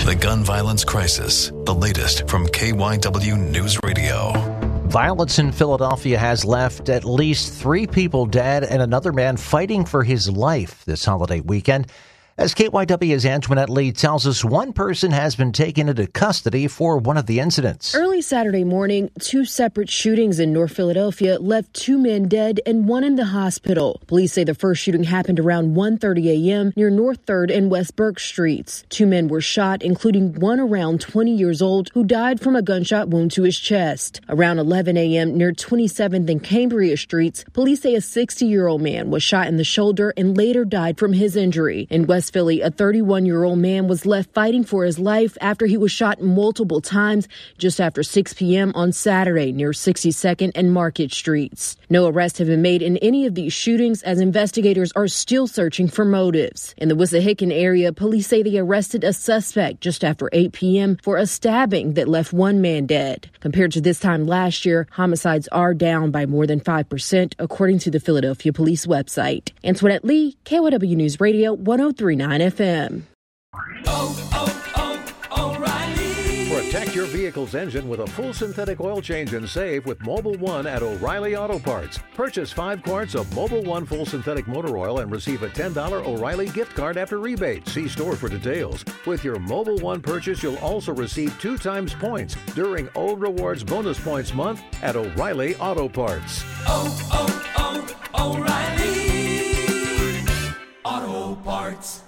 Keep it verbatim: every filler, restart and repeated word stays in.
The gun violence crisis, the latest from K Y W News Radio. Violence in Philadelphia has left at least three people dead and another man fighting for his life this holiday weekend. As K Y W's Antoinette Lee tells us, one person has been taken into custody for one of the incidents. Early Saturday morning, two separate shootings in North Philadelphia left two men dead and one in the hospital. Police say the first shooting happened around one thirty a.m. near North third and West Burke Streets. Two men were shot, including one around twenty years old who died from a gunshot wound to his chest. Around eleven a.m. near twenty-seventh and Cambria Streets, police say a sixty-year-old man was shot in the shoulder and later died from his injury. In West Philly, a thirty-one-year-old man was left fighting for his life after he was shot multiple times just after six p.m. on Saturday near sixty-second and Market Streets. No arrests have been made in any of these shootings as investigators are still searching for motives. In the Wissahickon area, police say they arrested a suspect just after eight p.m. for a stabbing that left one man dead. Compared to this time last year, homicides are down by more than five percent, according to the Philadelphia Police website. Antoinette Lee, K Y W News Radio, one oh three point nine F M. Oh, oh, oh, O'Reilly. Protect your vehicle's engine with a full synthetic oil change and save with Mobil one at O'Reilly Auto Parts. Purchase five quarts of Mobil one full synthetic motor oil and receive a ten dollars O'Reilly gift card after rebate. See store for details. With your Mobil one purchase, you'll also receive two times points during O Rewards Bonus Points Month at O'Reilly Auto Parts. Oh, oh, oh, O'Reilly Auto Parts.